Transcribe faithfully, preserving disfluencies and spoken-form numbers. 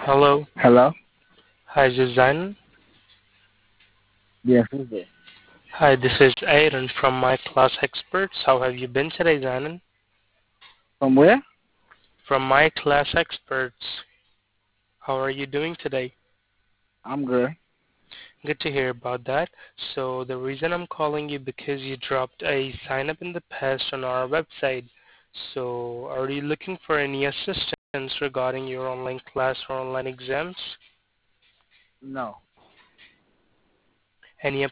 Hello. Hello? Hi, this is Zain. Yes, who's this? Hi, this is Aaron from My Class Experts. How have you been today, Zain? From where? From My Class Experts. How are you doing today? I'm good. Good to hear about that. So the reason I'm calling you because you dropped a sign up in the past on our website. So are you looking for any assistance regarding your online class or online exams? No. Any